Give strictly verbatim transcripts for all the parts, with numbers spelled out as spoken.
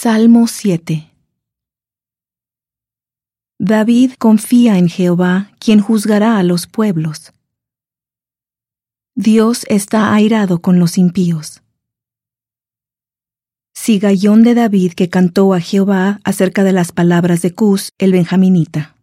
Salmo siete. David confía en Jehová, quien juzgará a los pueblos. Dios está airado con los impíos. Sigallón de David que cantó a Jehová acerca de las palabras de Cus, el benjaminita.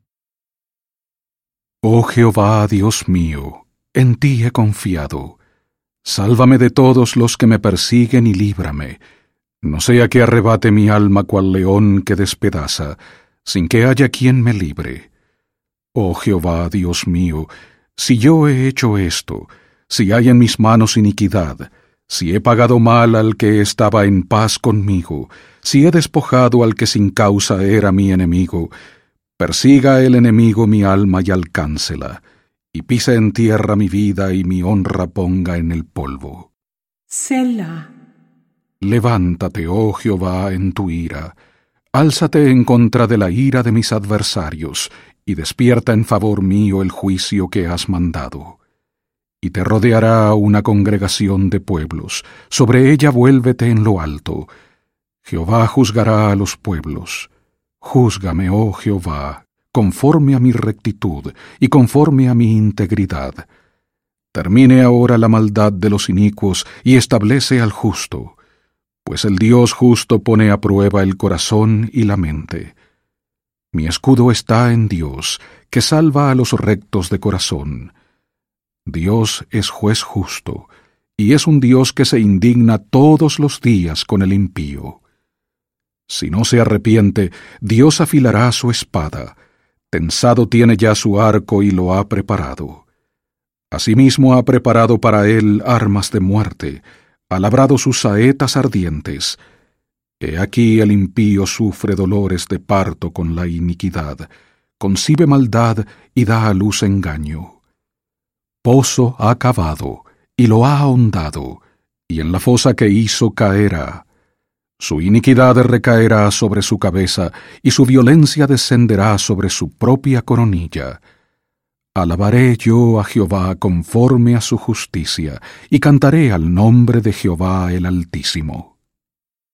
Oh Jehová, Dios mío, en ti he confiado. Sálvame de todos los que me persiguen y líbrame. No sea que arrebate mi alma cual león que despedaza, sin que haya quien me libre. Oh Jehová, Dios mío, si yo he hecho esto, si hay en mis manos iniquidad, si he pagado mal al que estaba en paz conmigo, si he despojado al que sin causa era mi enemigo, persiga el enemigo mi alma y alcáncela, y pise en tierra mi vida y mi honra ponga en el polvo. Selah. Levántate, oh Jehová, en tu ira, álzate en contra de la ira de mis adversarios, y despierta en favor mío el juicio que has mandado. Y te rodeará una congregación de pueblos, sobre ella vuélvete en lo alto. Jehová juzgará a los pueblos. Júzgame, oh Jehová, conforme a mi rectitud y conforme a mi integridad. Termine ahora la maldad de los inicuos y establece al justo, pues el Dios justo pone a prueba el corazón y la mente. Mi escudo está en Dios, que salva a los rectos de corazón. Dios es juez justo, y es un Dios que se indigna todos los días con el impío. Si no se arrepiente, Dios afilará su espada, tensado tiene ya su arco y lo ha preparado. Asimismo ha preparado para él armas de muerte, ha labrado sus saetas ardientes. He aquí el impío sufre dolores de parto con la iniquidad, concibe maldad y da a luz engaño. Pozo ha cavado, y lo ha ahondado, y en la fosa que hizo caerá. Su iniquidad recaerá sobre su cabeza, y su violencia descenderá sobre su propia coronilla. Alabaré yo a Jehová conforme a su justicia, y cantaré al nombre de Jehová el Altísimo.